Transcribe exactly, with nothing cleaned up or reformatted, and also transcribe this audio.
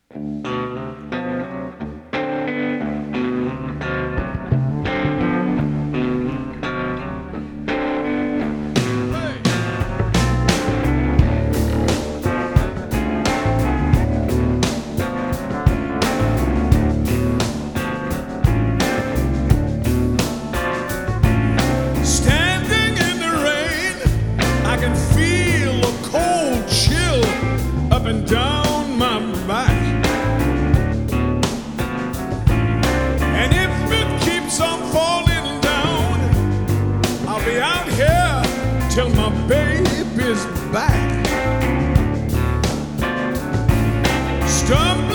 Standing in the rain, I can feel a cold chill up and down my back. And if it keeps on falling down, I'll be out here till my baby's back. Stump